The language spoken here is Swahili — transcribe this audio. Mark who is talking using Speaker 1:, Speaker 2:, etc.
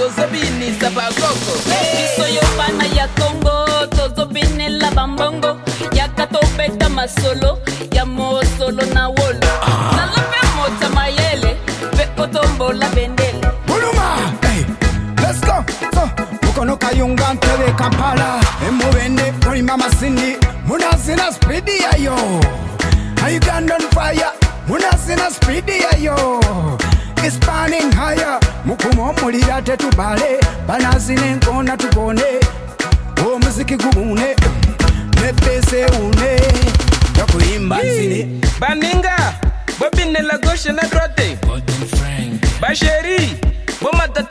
Speaker 1: tozo bini sabagoko.
Speaker 2: Kiso yo pana ya Congo, tozo bini la bambongo. Ya katopeta masolo, ya mo solo na wolo. Na lope mota mayele, veko tombo la bendele.
Speaker 3: Buluma, hey, let's go. So, mukono kayunga ntebe Kampala. Emubende, muri mama Cindy. Munazina speedy ya yo. Are you gun on fire? Munazina speedy ya yo. It's burning higher. Mukumo mulira tetubale. Banazine nkona tubone. O muziki gubune. Nepese une. Yakuimba zine.
Speaker 1: Baninga, bobine la gauche na droite. Basheri, bomata